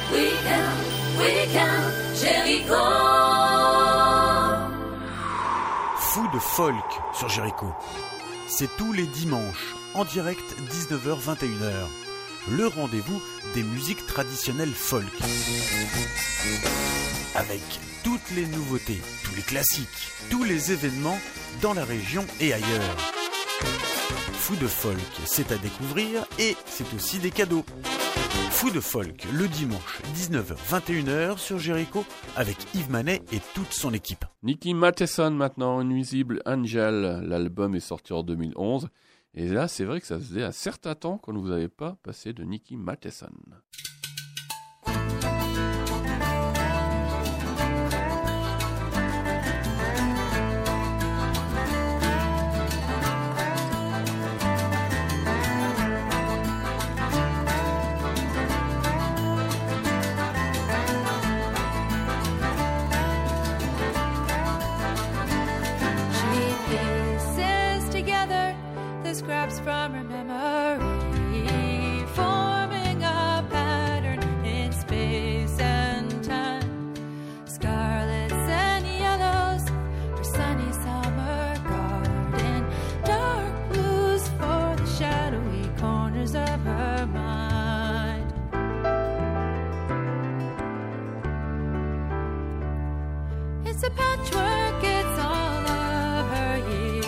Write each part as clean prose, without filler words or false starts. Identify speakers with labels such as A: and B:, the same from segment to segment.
A: Weekend, Jericho.
B: Fou de folk sur Jericho. C'est tous les dimanches, en direct 19h-21h. Le rendez-vous des musiques traditionnelles folk. Avec toutes les nouveautés, tous les classiques, tous les événements dans la région et ailleurs. Fou de folk, c'est à découvrir et c'est aussi des cadeaux. Fou de folk, le dimanche 19h-21h sur Jericho avec Yves Manet et toute son équipe.
C: Nicky Matheson maintenant, Invisible Angel. L'album est sorti en 2011. Et là, c'est vrai que ça faisait un certain temps qu'on ne vous avait pas passé de Nicky Matheson.
D: Scraps from her memory, forming a pattern in space and time. Scarlets and yellows, her sunny summer garden. Dark blues for the shadowy corners of her mind. It's a patchwork, it's all of her years.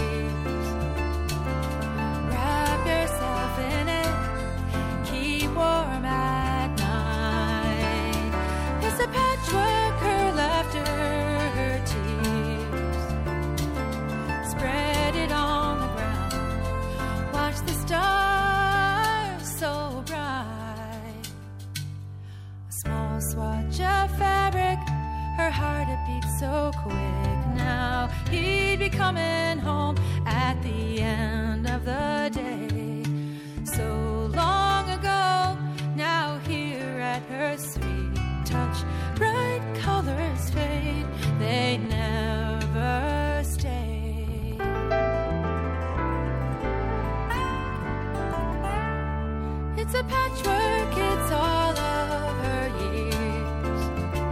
D: Warm at night. It's a patchwork, her laughter, her tears. Spread it on the ground. Watch the stars so bright. A small swatch of fabric, her heart a beat so quick. Now he'd be coming home at the end of the day. So long ago, now here at her sweet touch, bright colors fade, they never stay. It's a patchwork, it's all of her years.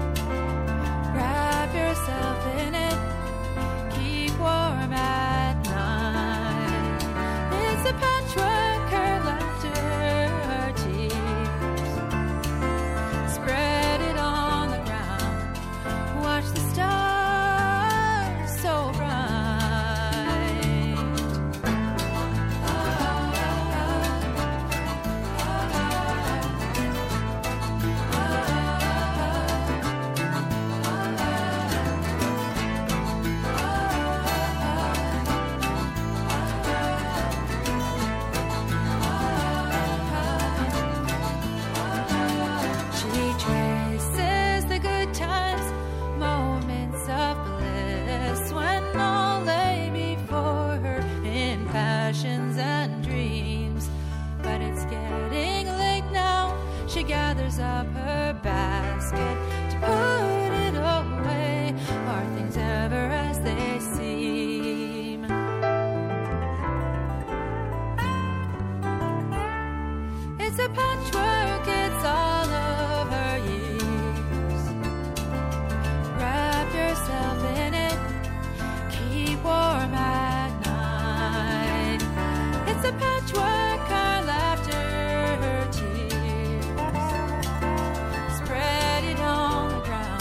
D: Wrap yourself in it, keep warm at night. It's a patchwork, her laughter, her tears. Spread it on the ground. Watch the stars so bright. She traces the good times, moments of bliss, when all lay before her in passions and dreams. But it's getting late now, she gathers up her basket to put it away. Are things ever as they seem? It's a patchwork, it's all of her years. Wrap yourself in it, keep warm at night. It's a patchwork, her laughter, her tears. Spread it on the ground.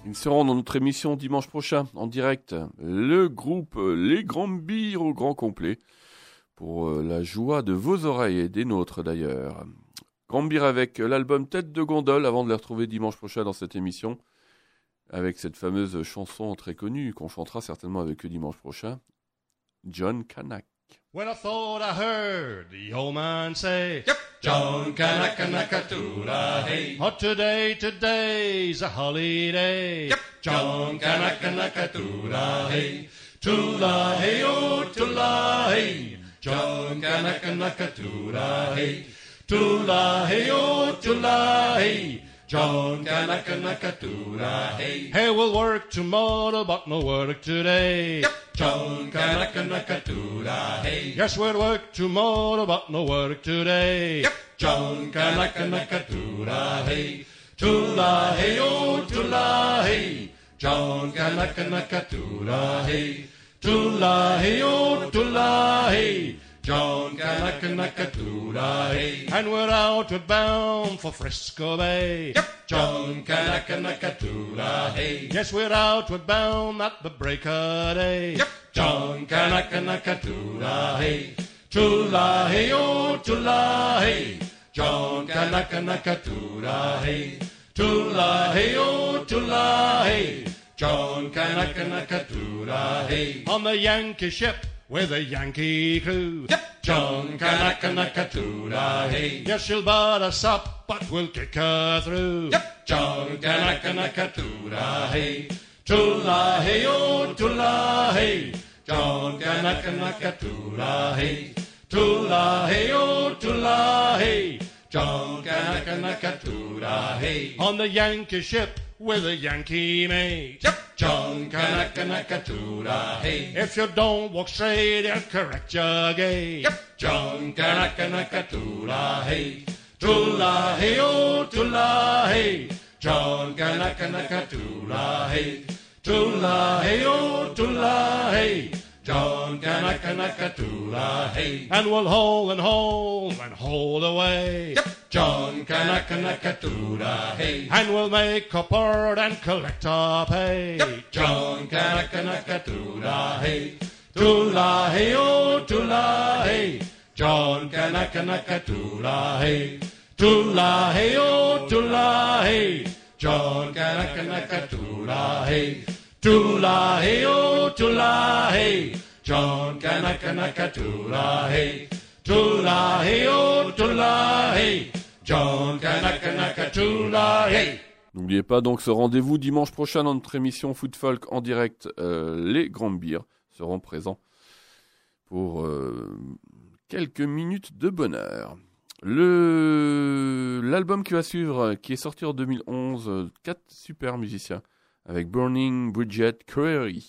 C: Ils seront dans notre émission dimanche prochain, en direct. Le groupe Les Grands-Bires au grand complet, pour la joie de vos oreilles et des nôtres d'ailleurs. Grands-Bires avec l'album Tête de gondole, avant de les retrouver dimanche prochain dans cette émission, avec cette fameuse chanson très connue, qu'on chantera certainement avec eux dimanche prochain, John Canuck.
E: When I thought I heard the old man say, yep, John Kanaka-naka-toola, hey. Oh, today's a holiday. Yep, John Kanaka-naka-toola, hey. Toola, hey, oh, toola, hey. John Kanaka-naka-toola, hey. Toola, hey, oh, toola, hey. John Kanaka-naka-toola, hey. Hey, we'll work tomorrow, but no work today. Yep. John Kanaka-naka-toola, hey. Yes, we'll work tomorrow, but no work today. Yep. John Kanaka-naka-toola, hey. Toola, hey, oh, toola, hey. John Kanaka-naka-toola, hey. Toola, hey, oh, toola, hey. John Kanaka-naka-toola, hey. And we're outward bound for Frisco Bay. Yep. John Kanaka-naka-toola, hey. Yes, we're outward bound at the break of day. Yep. John Kanaka-naka-toola, hey. Toola, hey, oh, toola, hey. John Kanaka-naka-toola, hey. Toola, hey, oh, toola, hey. John Kanaka-naka-toola, hey. On the Yankee ship with a Yankee crew. Yep. John Kanaka-naka-toola, hey. Yes, she'll butt us up, but we'll kick her through. Yep. John Kanaka-naka-toola, hey. Toola, hey, oh, toola, hey. John Kanaka-naka-toola, hey. Toola, hey, oh, toola, hey. John Kanaka-naka-toola, hey. On the Yankee ship with a Yankee mate. Yep. John Kanaka-naka-toola, hey. If you don't walk straight, they'll correct your gait. Yep. John Kanaka-naka-toola, hey. Toola, hey, oh, toola, hey. John Kanaka-naka-toola, hey. Toola, hey, oh, toola, hey. John Kanaka-naka-toola, hey. And we'll haul and haul and haul away. Yep. John Kanaka-naka-toola, hey. And we'll make a port and collect our pay. Yep. John Kanaka-naka-toola, hey. Toola, hey, oh, toola, hey. John Kanaka-naka-toola, hey. Toola, hey, oh, toola, hey. John Kanaka-naka-toola, hey. Toola, hey, oh, toola, hey. John Kanaka-naka-toola, hey. Toola, hey, oh, toola, hey. John Kanaka-naka-toola, hey.
C: N'oubliez pas donc ce rendez-vous dimanche prochain dans notre émission Food Folk en direct. Les Grands-Bires seront présents pour quelques minutes de bonheur. L'album qui va suivre, qui est sorti en 2011, 4 super musiciens, avec Burning Bridget Creary.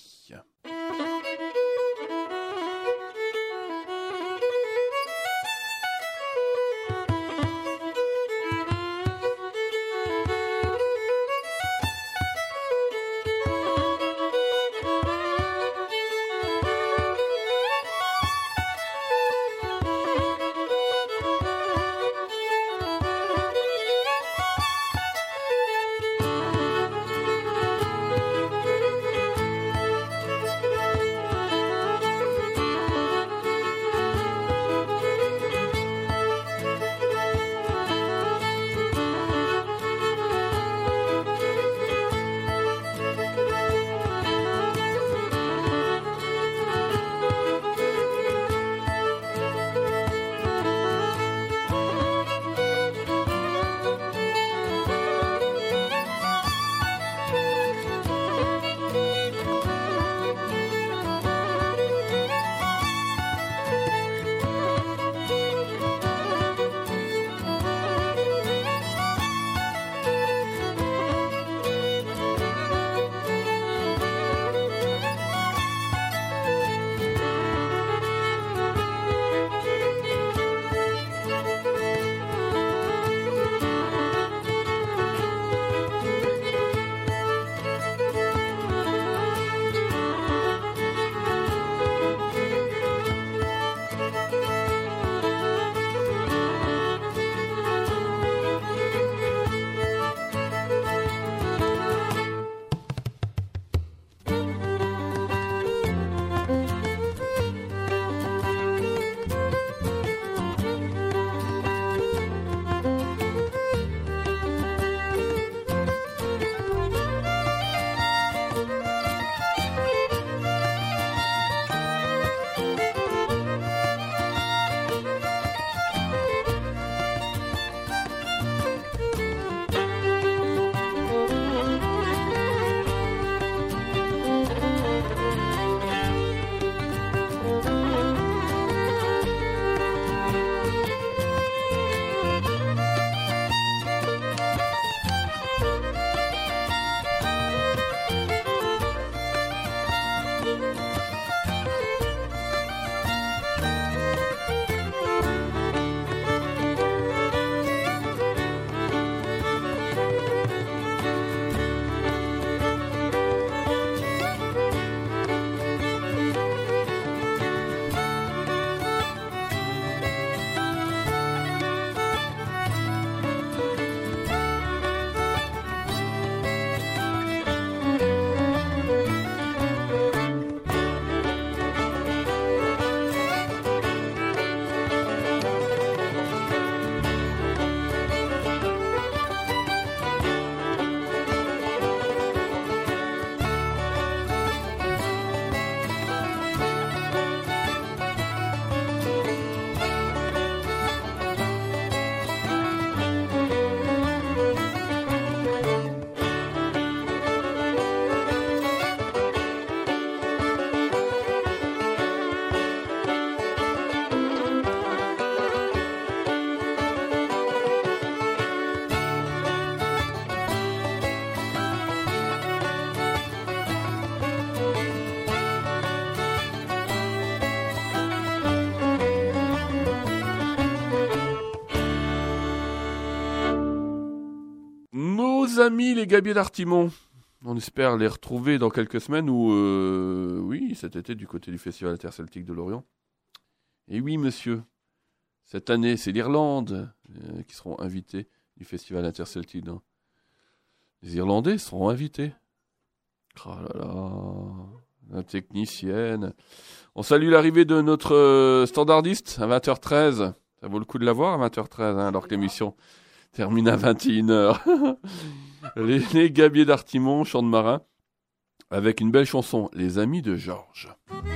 C: nos amis les Gabiers d'Artimon. On espère les retrouver dans quelques semaines ou, oui, cet été du côté du Festival interceltique de Lorient. Et oui, monsieur, cette année, c'est l'Irlande qui seront invités du Festival interceltique. Hein. Les Irlandais seront invités. Oh là là, la technicienne. On salue l'arrivée de notre standardiste à 20h13. Ça vaut le coup de l'avoir à 20h13, hein, alors que l'émission termine à 21h. les Gabiers d'Artimon, chant de marin, avec une belle chanson, Les Amis de Georges.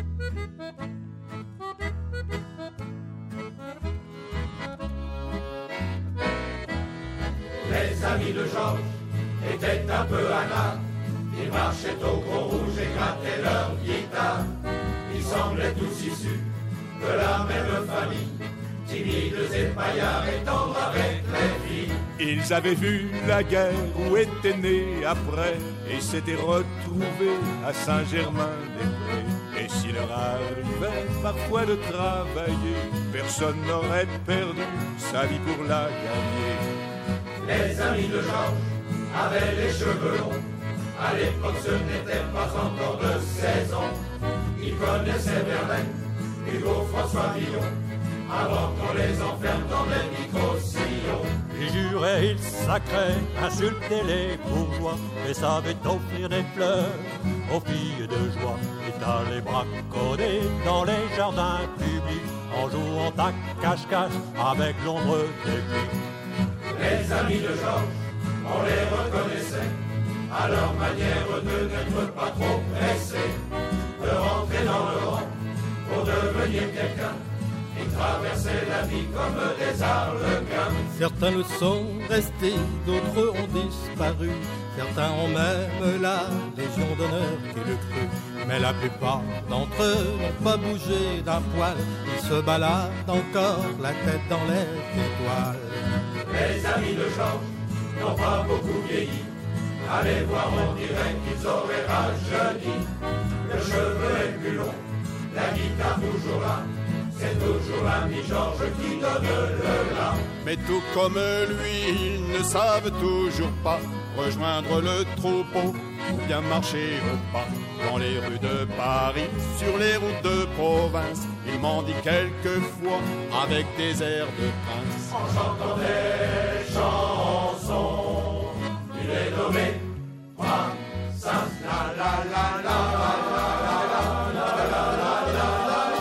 F: Les amis de Georges étaient un peu anards. Ils marchaient au gros rouge et grattaient leur guitare. Ils semblaient tous issus de la même famille, timides et paillards et tendres avec les filles.
G: Ils avaient vu la guerre où étaient nés après et s'étaient retrouvés à Saint-Germain-des-Prés. Et s'il leur arrivait parfois de travailler, personne n'aurait perdu sa vie pour la gagner.
F: Les amis de Georges avaient les cheveux longs. À l'époque, ce n'était pas encore de saison. Ils connaissaient Verlaine, Hugo, François Villon, avant qu'on les enferme dans les micro-sillons.
H: Ils juraient, ils sacraient, insultaient les bourgeois et savaient offrir des fleurs aux filles de joie. Et allaient braconner dans les jardins publics en jouant à cache-cache avec l'ombre des flics.
F: Les amis de Georges, on les reconnaissait à leur manière de n'être pas trop pressés, de rentrer dans le rang pour devenir quelqu'un. Ils traversaient la vie comme des harlequins.
I: Certains le sont restés, d'autres ont disparu. Certains ont même la Légion d'honneur qui le crut. Mais la plupart d'entre eux n'ont pas bougé d'un poil. Ils se baladent encore la tête dans les étoiles.
F: Les amis de Georges n'ont pas beaucoup vieilli. Allez voir, on dirait qu'ils auraient rajeuni. Le cheveu est plus long, la guitare toujours là. C'est toujours l'ami Georges qui donne le la.
G: Mais tout comme lui, ils ne savent toujours pas rejoindre le troupeau ou bien marcher au pas dans les rues de Paris, sur les routes de province. Ils mendient quelquefois avec des airs de prince.
F: En chantant des chansons, il est nommé Brassens. La la la la la la la la la la la.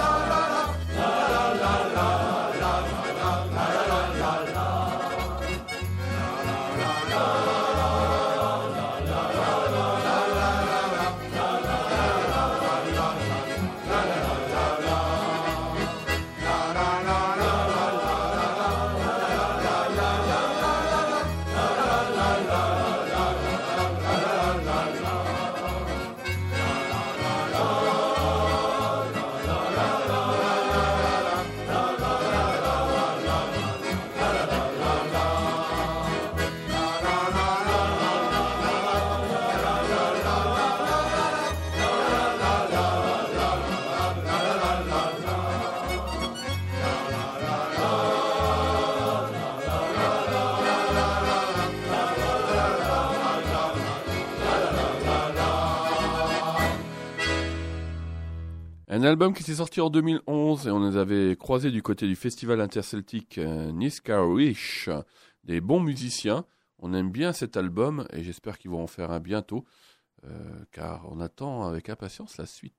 C: Un album qui s'est sorti en 2011 et on les avait croisés du côté du festival interceltique Niskawish, des bons musiciens. On aime bien cet album et j'espère qu'ils vont en faire un bientôt car on attend avec impatience la suite.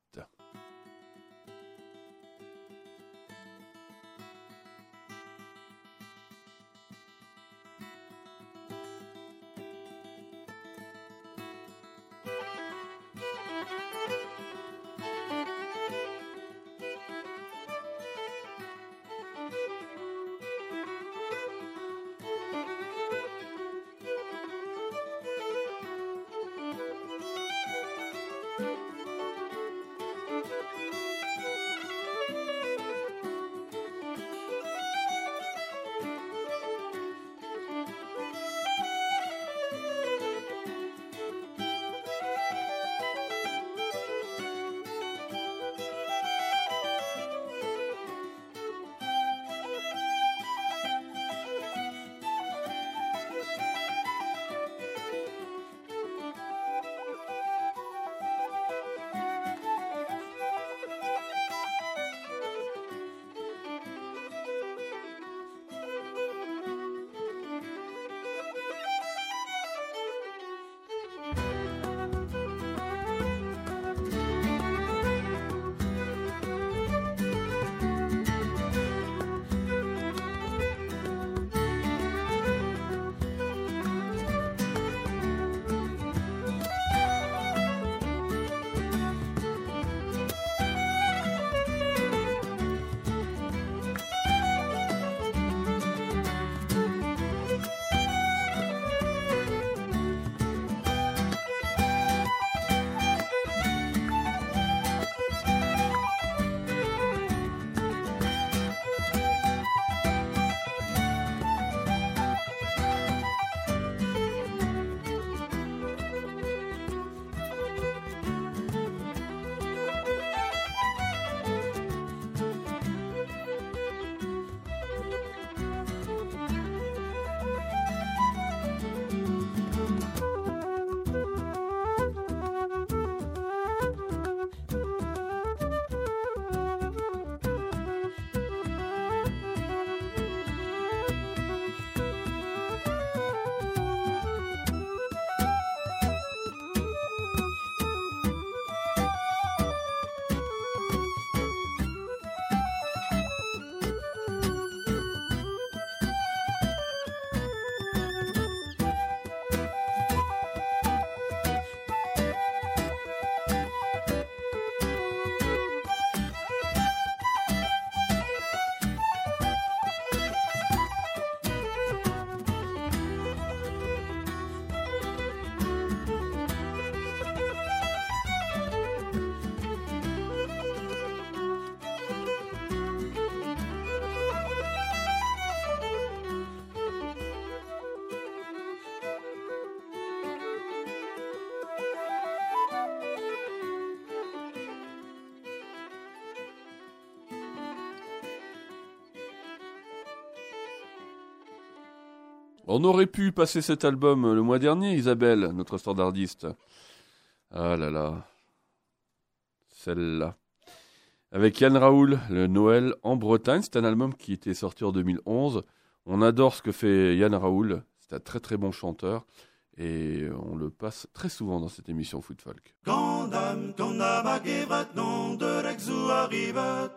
C: On aurait pu passer cet album le mois dernier, Isabelle, notre standardiste. Ah là là. Celle-là. Avec Yann Raoul, le Noël en Bretagne. C'est un album qui était sorti en 2011. On adore ce que fait Yann Raoul. C'est un très très bon chanteur. Et on le passe très souvent dans cette émission Foot Folk.
F: Quand a bagevat non de rexou arrivat.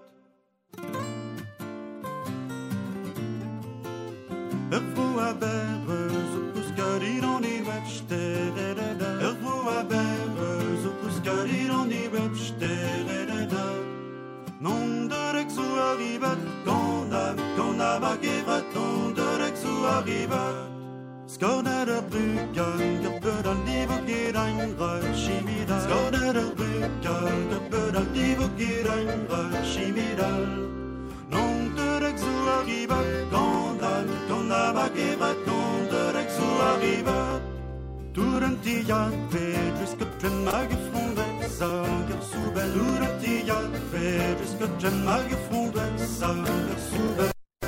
F: Ervo a berre, zo puskarir on i webstereda. Ervo a berre, zo puskarir on i webstereda. Non de rexou arrivat. Quand a bagevat non de rexou arrivat. Skåder brukar, bödar liv och girangra, chimidal. Skåder brukar, bödar liv och girangra, chimidal. Non de rexo arriva, quand a bagerat, non de rexo arriva. Turen tia, vedriska tren mage från växager sobel. Turen tia, vedriska tren mage från växager sobel.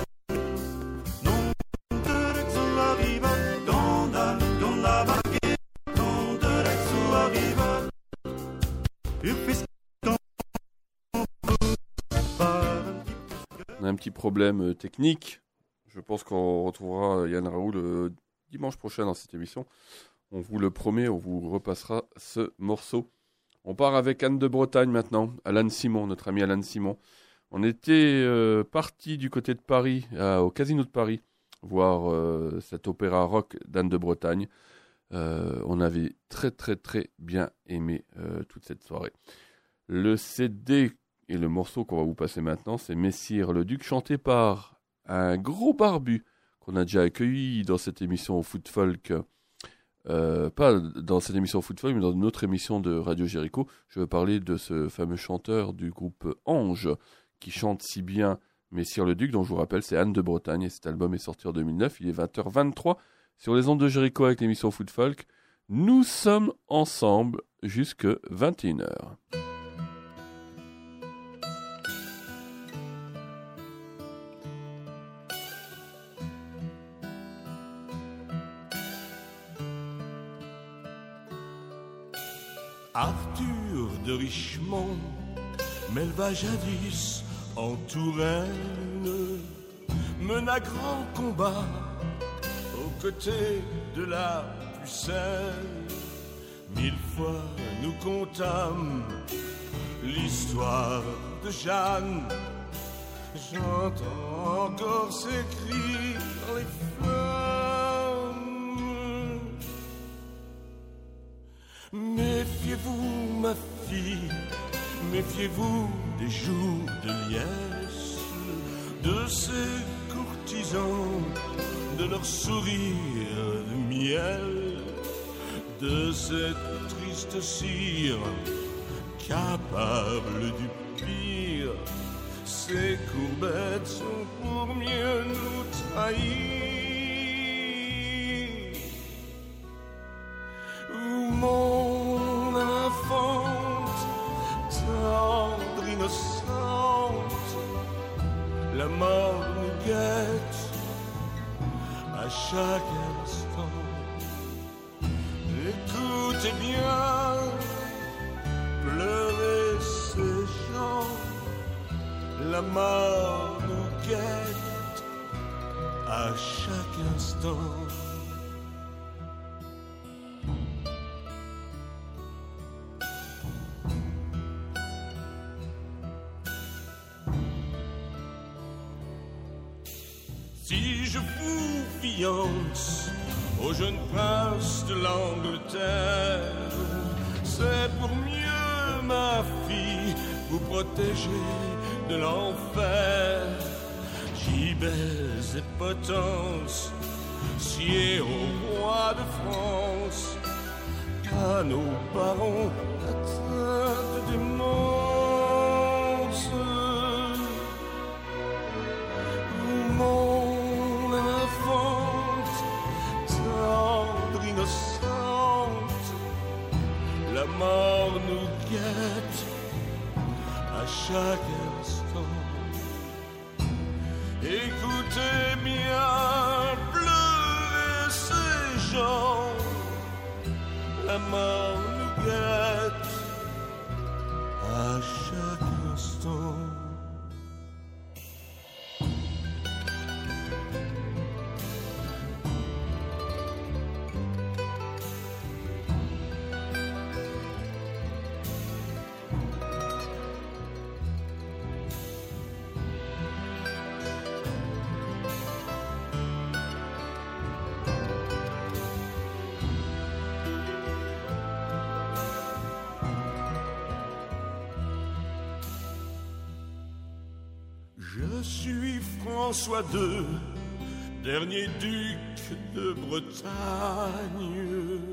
C: On a un petit problème technique. Je pense qu'on retrouvera Yann Raoul dimanche prochain dans cette émission. On vous le promet, on vous repassera ce morceau. On part avec Anne de Bretagne maintenant. Alan Simon, notre ami Alan Simon. On était parti du côté de Paris, au Casino de Paris, voir cet opéra rock d'Anne de Bretagne. On avait très très très bien aimé toute cette soirée. Le CD et le morceau qu'on va vous passer maintenant, c'est Messire le Duc, chanté par un gros barbu qu'on a déjà accueilli dans cette émission Foot Folk. Pas dans cette émission Foot Folk, mais dans une autre émission de Radio Jéricho. Je veux parler de ce fameux chanteur du groupe Ange qui chante si bien Messire le Duc, dont je vous rappelle c'est Anne de Bretagne, et cet album est sorti en 2009. Il est 20h23 sur les ondes de Jéricho avec l'émission Foot Folk. Nous sommes ensemble jusque 21h.
J: Arthur de Richemont m'éleva jadis en Touraine, mena grand combat aux côtés de la Pucelle. 1000 fois nous contâmes l'histoire de Jeanne. J'entends encore ses cris dans les flammes. Méfiez-vous, ma fille, méfiez-vous des jours de liesse, de ces courtisans, de leurs sourires de miel, de cette triste cire capable du pire. Ces courbettes sont pour mieux nous trahir. Mon infante, tendre, innocente, la mort nous guette à chaque instant. Écoutez bien, pleurez ces gens, la mort nous guette à chaque instant. Si je vous fiance au jeune prince de l'Angleterre, c'est pour mieux, ma fille, vous protéger de l'enfer. Gibets et potences, sied au roi de France, à nos barons atteints de démence. Mon infante, tendre, innocente, la mort nous guette à chaque instant. Écoutez bien, pleurez la mort nous guette à chaque instant. Je suis François II, dernier duc de Bretagne.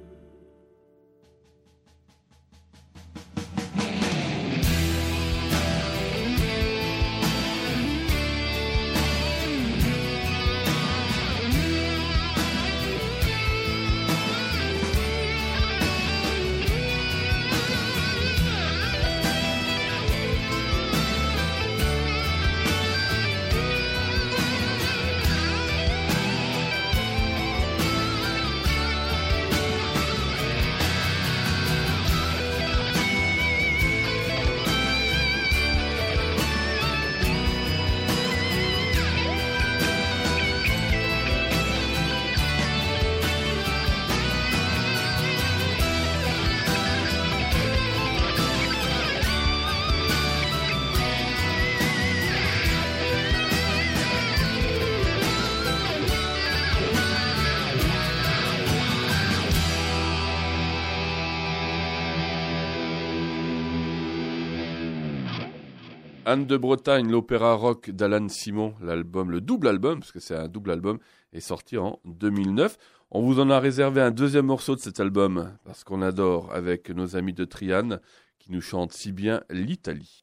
C: Anne de Bretagne, l'opéra rock d'Alan Simon, l'album, le double album, parce que c'est un double album, est sorti en 2009. On vous en a réservé un deuxième morceau de cet album, parce qu'on adore, avec nos amis de Triane, qui nous chantent si bien l'Italie.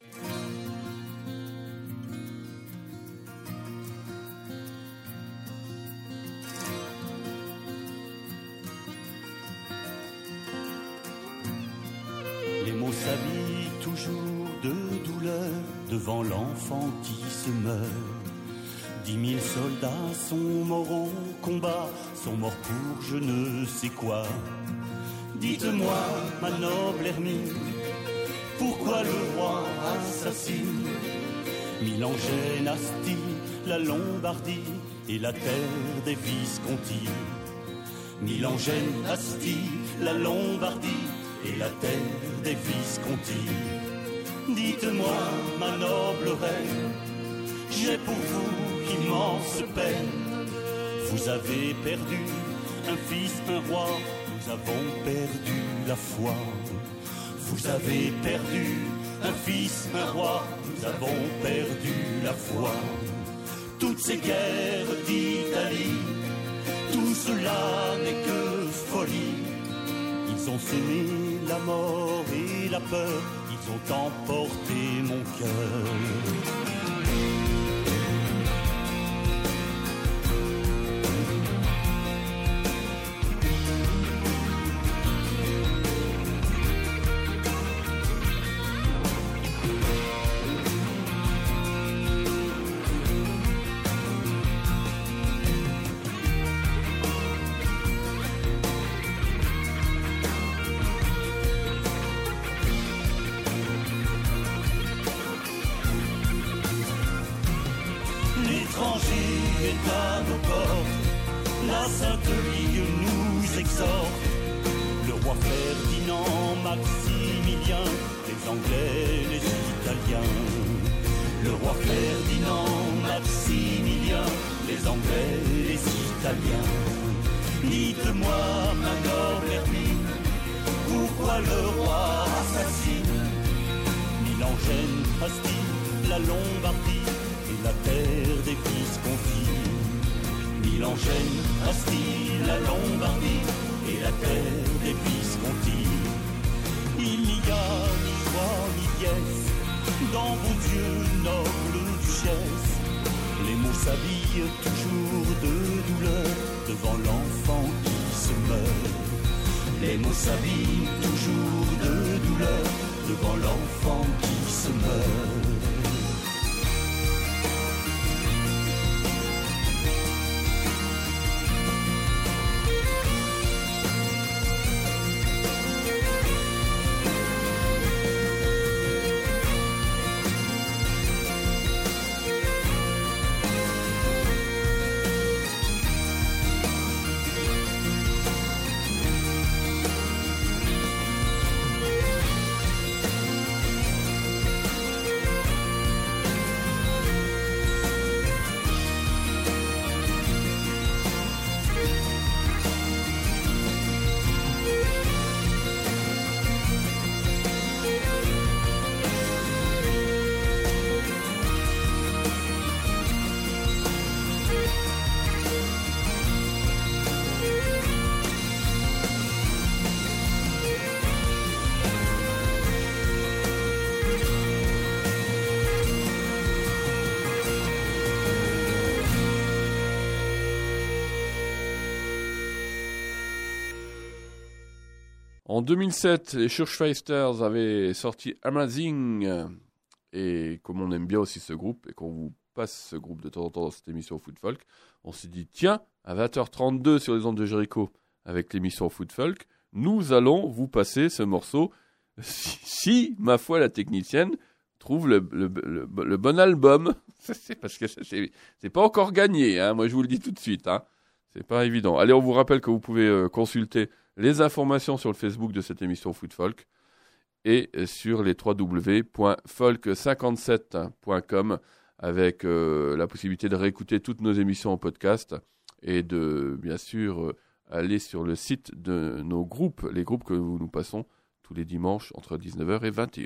K: Les mots s'habillent toujours de douleur devant l'enfant qui se meurt. 10 000 soldats sont morts au combat, sont morts pour je ne sais quoi. Dites-moi, ma noble Hermine, pourquoi le roi assassine Milan, Gênes, Asti, la Lombardie et la terre des Visconti. Milan, Gênes, Asti, la Lombardie et la terre des Visconti. Dites-moi, ma noble reine, j'ai pour vous immense peine. Vous avez perdu un fils, un roi, nous avons perdu la foi. Vous avez perdu un fils, un roi, nous avons perdu la foi. Toutes ces guerres d'Italie, tout cela n'est que folie. Ils ont semé la mort et la peur, ils ont emporté mon cœur. La Sainte Ligue nous exhorte. Le roi Ferdinand, Maximilien, les Anglais, les Italiens. Le roi Ferdinand, Maximilien, les Anglais, les Italiens. Dites-moi, ma noble Hermine, pourquoi le roi assassine Milan, Gênes, Asti, la Lombardie et la terre des Visconti. Milan, Gênes, Asti, la Lombardie et la terre des Visconti. Il n'y a ni joie ni pièce dans vos yeux, noble duchesse. Les mots s'habillent toujours de douleur devant l'enfant qui se meurt. Les mots s'habillent toujours de douleur devant l'enfant qui se meurt.
C: En 2007, les Schurschweisters avaient sorti Amazing. Et comme on aime bien aussi ce groupe, et qu'on vous passe ce groupe de temps en temps dans cette émission Food Folk, on s'est dit, tiens, à 20h32 sur les ondes de Jericho, avec l'émission Food Folk, nous allons vous passer ce morceau, si ma foi, la technicienne trouve le bon album. C'est parce que c'est pas encore gagné, hein, moi je vous le dis tout de suite, hein. C'est pas évident. Allez, on vous rappelle que vous pouvez consulter les informations sur le Facebook de cette émission Food Folk et sur les www.folk57.com avec la possibilité de réécouter toutes nos émissions en podcast et de, bien sûr, aller sur le site de nos groupes, les groupes que nous passons tous les dimanches entre 19h et 21h.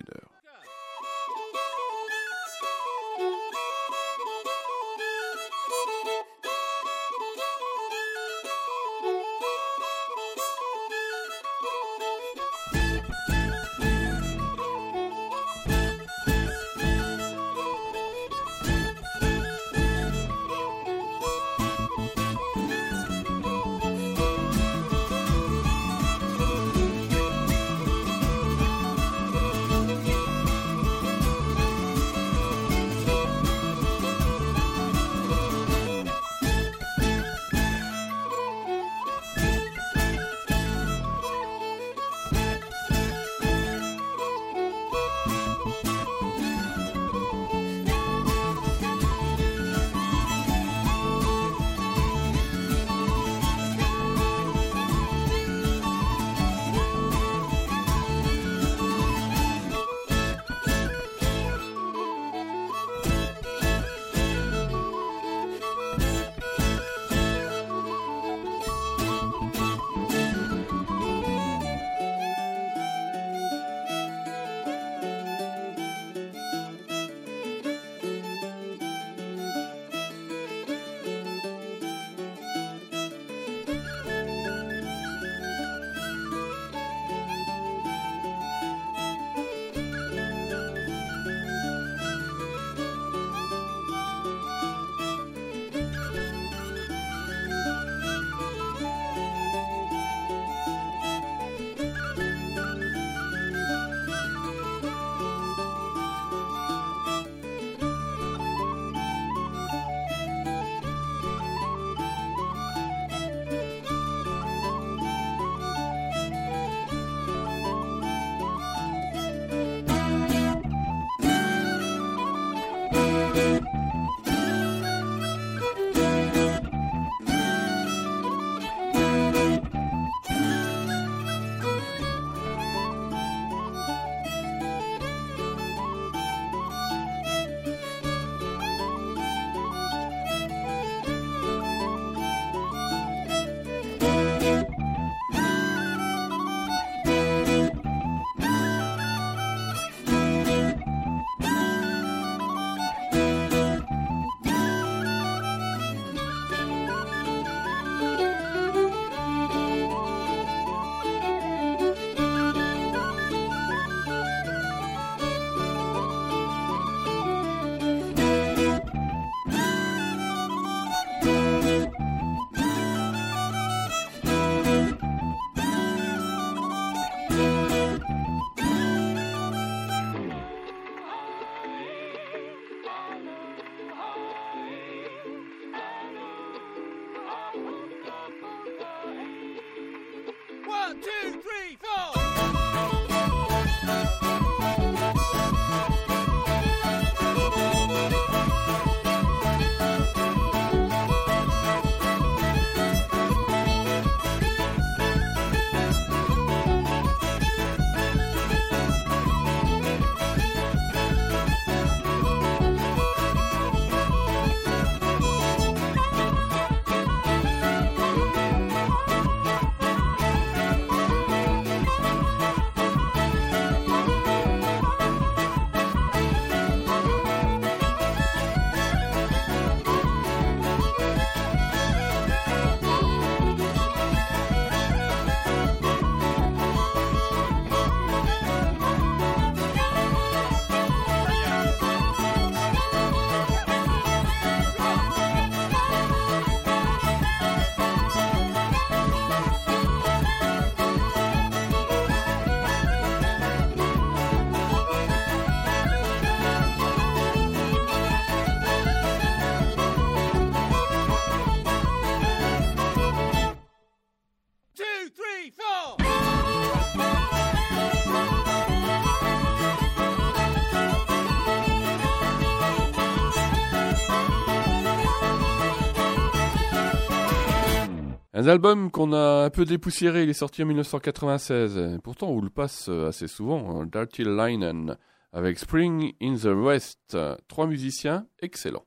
C: Un album qu'on a un peu dépoussiéré, il est sorti en 1996. Pourtant, on vous le passe assez souvent, Dirty Linen, avec Spring in the West. 3 musiciens excellents.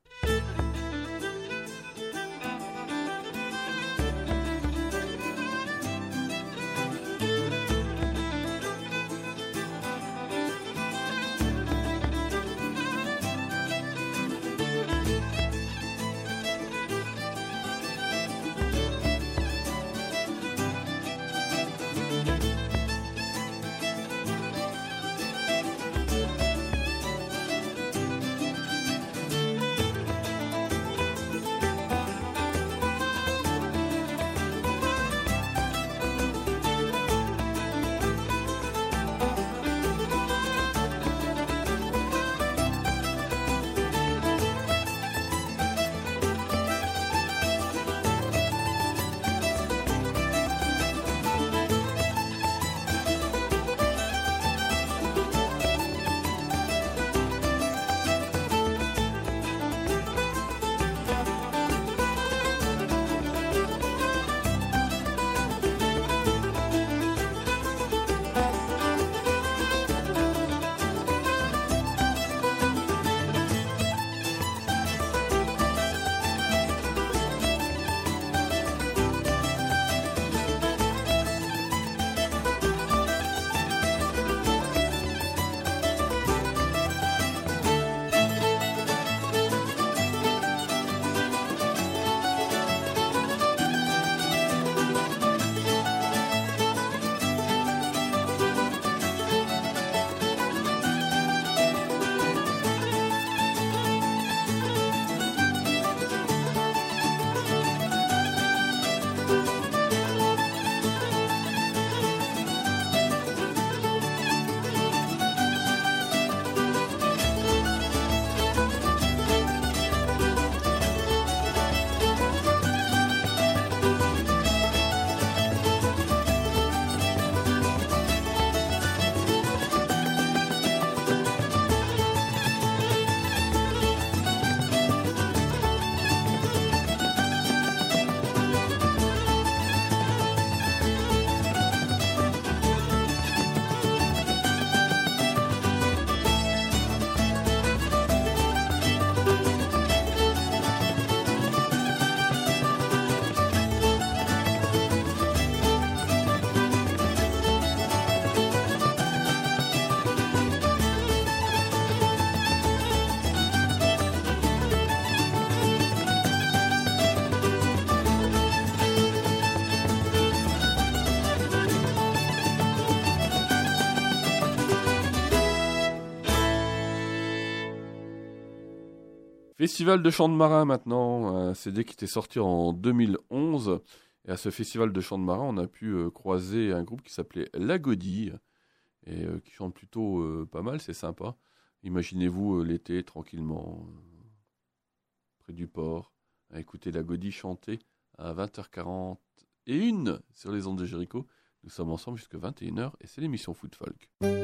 C: Festival de chant de marin maintenant, un CD qui était sorti en 2011. Et à ce festival de chant de marin, on a pu croiser un groupe qui s'appelait La Godille et qui chante plutôt pas mal, c'est sympa. Imaginez-vous l'été tranquillement près du port, à écouter La Godille chanter à 20h41 sur les ondes de Jéricho. Nous sommes ensemble jusqu'à 21h et c'est l'émission Food Folk.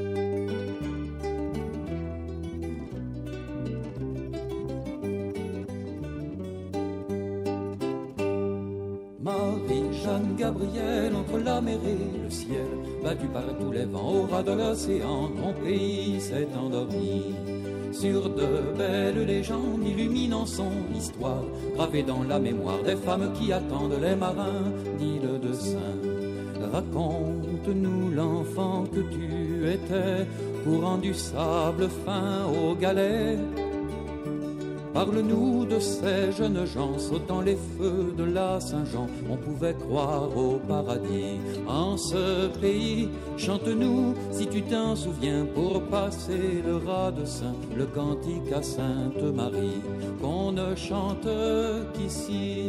L: Marie-Jeanne Gabrielle, entre la mer et le ciel, battue par tous les vents au ras de l'océan, ton pays s'est endormi. Sur de belles légendes illuminant son histoire, gravée dans la mémoire des femmes qui attendent les marins d'île de Saint. Raconte-nous l'enfant que tu étais, courant du sable fin au galet. Parle-nous de ces jeunes gens sautant les feux de la Saint-Jean. On pouvait croire au paradis en ce pays. Chante-nous, si tu t'en souviens, pour passer le raz de Saint, le cantique à Sainte-Marie, qu'on ne chante qu'ici.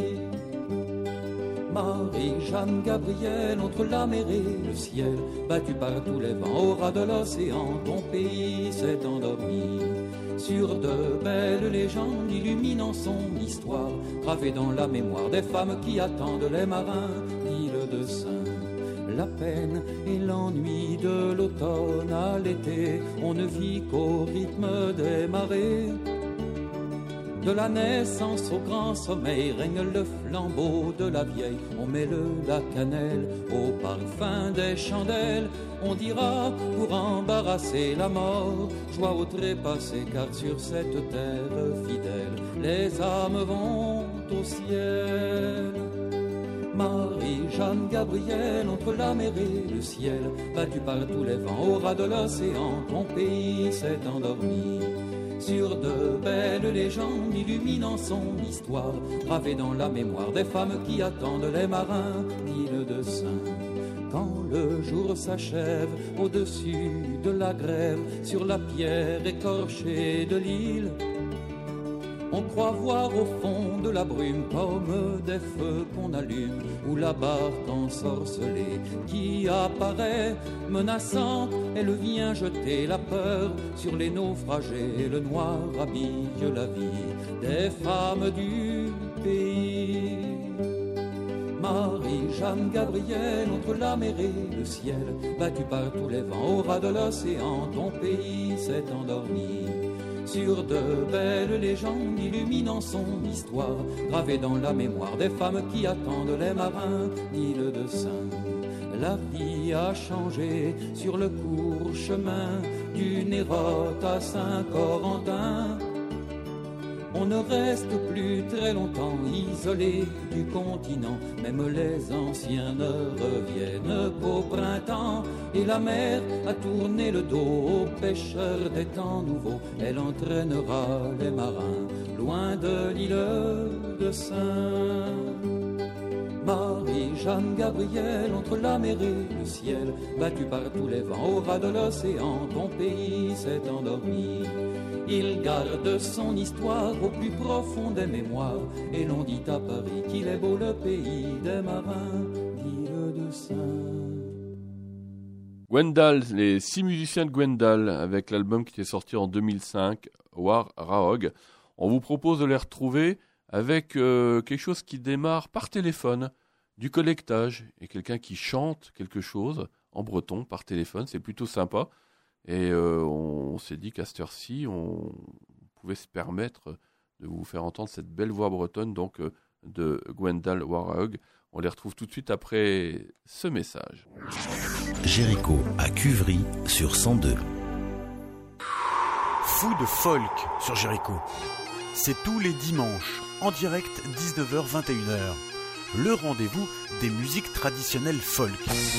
L: Marie-Jeanne Gabrielle, entre la mer et le ciel, battue par tous les vents au ras de l'océan, ton pays s'est endormi. Sur de belles légendes illuminant son histoire, gravée dans la mémoire des femmes qui attendent les marins d'île de Saint. La peine et l'ennui de l'automne à l'été, on ne vit qu'au rythme des marées. De la naissance au grand sommeil règne le flambeau de la vieille. On met la cannelle au parfum des chandelles. On dira pour embarrasser la mort, joie au trépassé, car sur cette terre fidèle, les âmes vont au ciel. Marie-Jeanne Gabrielle, entre la mer et le ciel, battue par tous les vents au ras de l'océan, ton pays s'est endormi. Sur de belles légendes illuminant son histoire, gravées dans la mémoire des femmes qui attendent les marins d'île de Sein. Quand le jour s'achève au-dessus de la grève, sur la pierre écorchée de l'île, on croit voir au fond de la brume comme des feux qu'on allume, ou la barque ensorcelée qui apparaît menaçante. Elle vient jeter la peur sur les naufragés. Le noir habille la vie des femmes du pays. Marie-Jeanne Gabrielle, entre la mer et le ciel, battue par tous les vents au ras de l'océan, ton pays s'est endormi. Sur de belles légendes illuminant son histoire, gravées dans la mémoire des femmes qui attendent les marins d'île de Sein. La vie a changé sur le court chemin du Nérote à Saint-Corentin. On ne reste plus très longtemps isolé du continent. Même les anciens ne reviennent qu'au printemps. Et la mer a tourné le dos aux pêcheurs des temps nouveaux. Elle entraînera les marins loin de l'île de Sein. Marie-Jeanne Gabrielle, entre la mer et le ciel, battue par tous les vents au ras de l'océan, ton pays s'est endormi. Il garde son histoire au plus profond des mémoires, et l'on dit à Paris qu'il est beau le pays des marins d'île de Sein.
C: Gwendal, les 6 musiciens de Gwendal, avec l'album qui était sorti en 2005, War Rahog. On vous propose de les retrouver avec quelque chose qui démarre par téléphone, du collectage, et quelqu'un qui chante quelque chose en breton par téléphone, c'est plutôt sympa. Et on s'est dit qu'à cette heure-ci, on pouvait se permettre de vous faire entendre cette belle voix bretonne donc de Gwendal Warhog. On les retrouve tout de suite après ce message.
M: Jéricho à Cuvry sur 102.
B: Fou de folk sur Jéricho. C'est tous les dimanches, en direct 19h-21h. Le rendez-vous des musiques traditionnelles folk.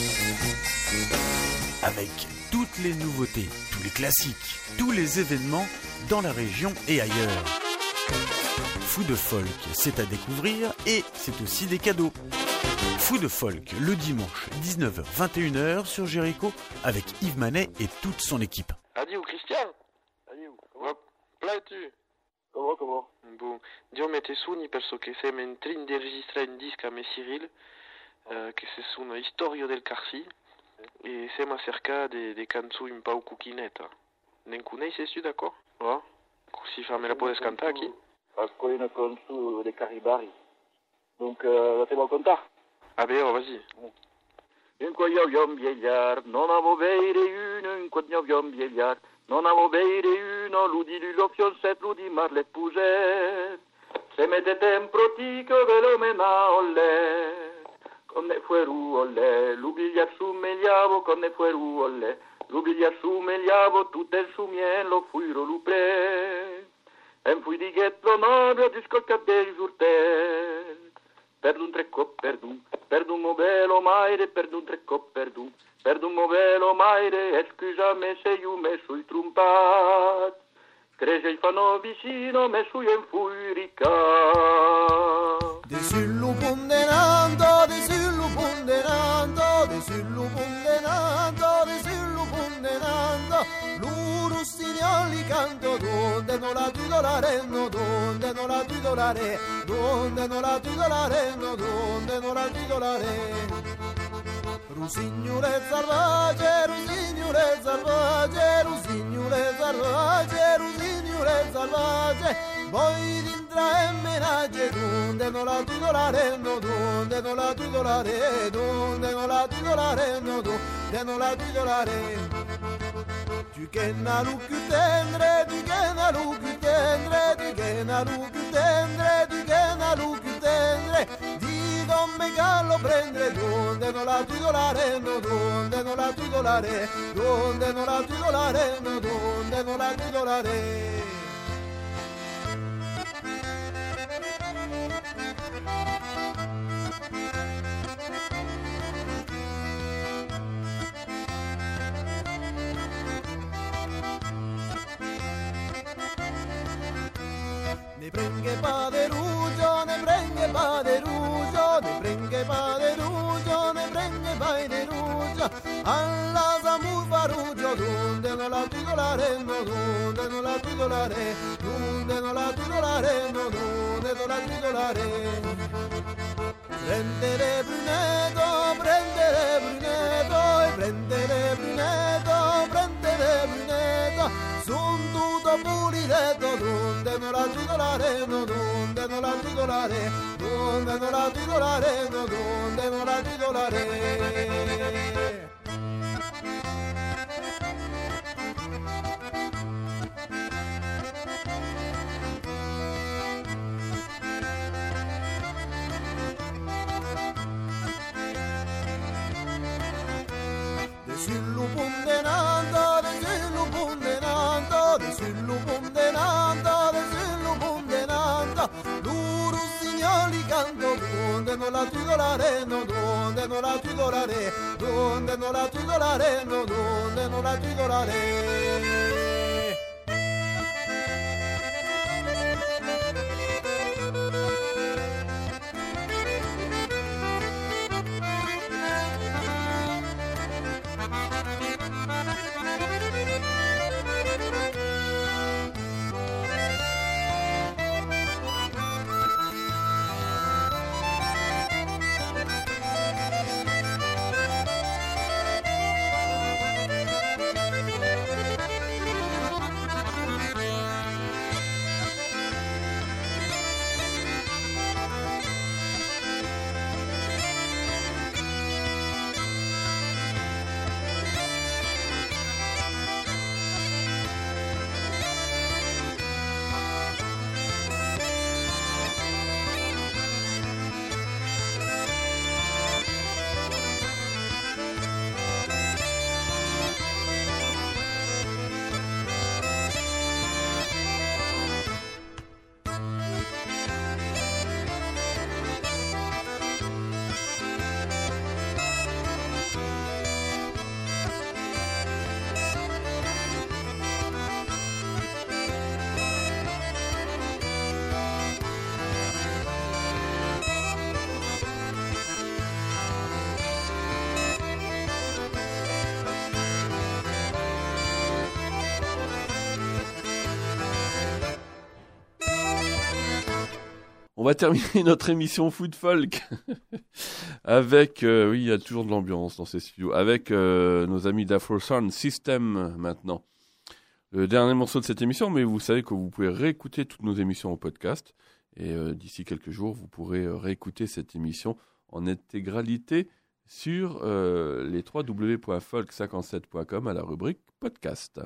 B: Avec toutes les nouveautés, tous les classiques, tous les événements dans la région et ailleurs. Fou de folk, c'est à découvrir et c'est aussi des cadeaux. Fou de folk, le dimanche 19h-21h sur Jéricho avec Yves Manet et toute son équipe.
N: Adieu Christian.
O: Adieu.
N: Plais-tu?
O: Comment?
N: Bon, Dio mette su perso che siamo in train di registrare un disco a me Cyril che si suona Historia del Carsi e siamo a cercare delle canzoni un po' cuchinette. Ne conosci tu d'accord? Ouais. Così fammela puoi cantare qui?
O: Asco una canzone dei Caribari. Donc la te vuoi cantare?
N: Ah beh, vas-y.
O: Un qua io un vieillard, non avevo bere un qua io un vieillard. Non avevo bere uno, l'udi l'ullo fionset, l'udi marlet puget. Se mettete in protico ve lo mena olle. Con ne fueru olle, l'ubigliar sumegliavo, con ne fueru olle. L'ubigliar sumegliavo, tutto il sumien lo fuiro lupre. En fui di ghetto nobile, di scolcat dei giurtel. Perdun trecco, perdun mobelo maire, perdun trecco, perdun mobelo maire, scusami se io me sui trumpat. Crece il fano vicino, me sui en fuirica.
P: Desullu ponderando, desullu ponderando, desullu ponderando, desullu ponderando. Luru signoli canto, donde non la titolare, no, donde non la titolare, donde non la titolare, no, donde non la titolare. Rusignore salvaggio, rusignore salvaggio, rusignore salvaggio, rusignore salvaggio. Voi dintra e menagge, donde non la titolare, no, donde non la titolare, donde non la titolare, no, donde non la titolare. Tu che na lu più tendre, tu che na lu più tendre, tu che na na luce tendre, di che na luce tendre, di come gallo prendere, donde non la titolare, no, donde non la titolare, donde non la titolare, no, donde non la titolare. Ne prende paderugio, ne prende paderugio, ne prende paderugio, ne prende paderugio, alla samu farugio, donde non la titolare, no, donde non la titolare, donde non la titolare, no, donde non la titolare. Prendere bruneto, prendere bruneto, e prendere bruneto, prendere bruneto, son tutto puliretto, donde non la titolare, no, donde non la titolare, donde non la titolare, no, donde non la titolare. Sullo pondenando, sullo pondenando, sullo pondenando, sullo pondenando, loro signori canto, donde non la titolare, no, donde non la titolare, donde non la titolare, no, donde non la titolare.
C: On va terminer notre émission Food Folk avec, oui, il y a toujours de l'ambiance dans ces studios, avec nos amis d'Afro Sound System maintenant. Le dernier morceau de cette émission, mais vous savez que vous pouvez réécouter toutes nos émissions en podcast. Et d'ici quelques jours, vous pourrez réécouter cette émission en intégralité sur les www.folk57.com à la rubrique podcast.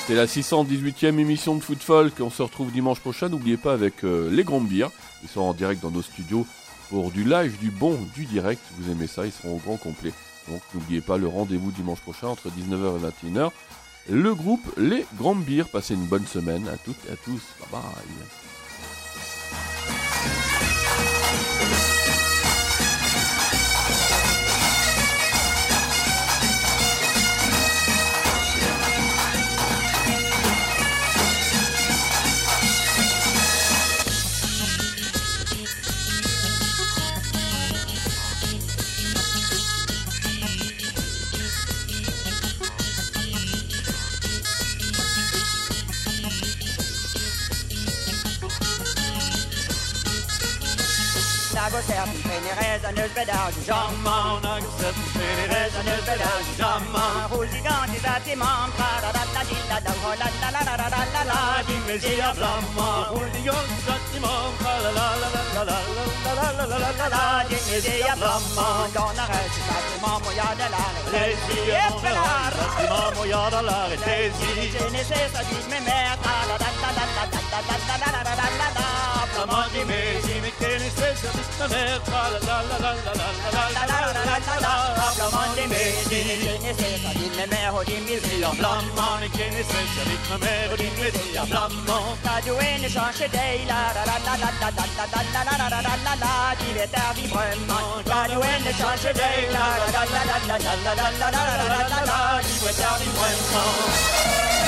C: C'était la 618e émission de Food Folk. On se retrouve dimanche prochain. N'oubliez pas avec les Grands-Bières. Ils sont en direct dans nos studios pour du live, du bon, du direct. Vous aimez ça, ils seront au grand complet. Donc n'oubliez pas le rendez-vous dimanche prochain entre 19h et 21h. Le groupe Les Grands-Bières. Passez une bonne semaine à toutes et à tous. Bye bye.
Q: Nagoserten, raisonneuse pédale du jamon. Nagoserten, raisonneuse pédale du jamon. Rousigant des bâtiments, tra-la-la-la-la-la, oh-la-la-la-la-la-la-la, d'immédiat flamand. Rousigant des bâtiments, tra-la-la-la-la-la-la-la-la-la, d'immédiat flamand. Qu'on arrête ce bâtiment mouillard de l'arrêt. Bâtiment mouillard de l'arrêt. J'ai nécessaire de mes mères, tra-la-la-la-la-la-la-la-la-la-la-la-la. Flamand d'immédiat, mais qu'elle est cesse de ma mère, tra-la-la-la-la-la-la-la-la-la-la-la. Flamand d'immédiat, j'ai nécessaire de mes mères, au d'immédiat flamand. Mais qu'elle est cesse de ma mère, au d'immédiat flamand. Cadoué ne change d'œil, la-la-la-la-la-la-la-la-la-la-la-la-la-la-la. Il est à vibrement. Cadoué ne change d'œil, la-la-la-la-la-la-la-la-la-la-la-la-la-la-la. Il est à vibrement.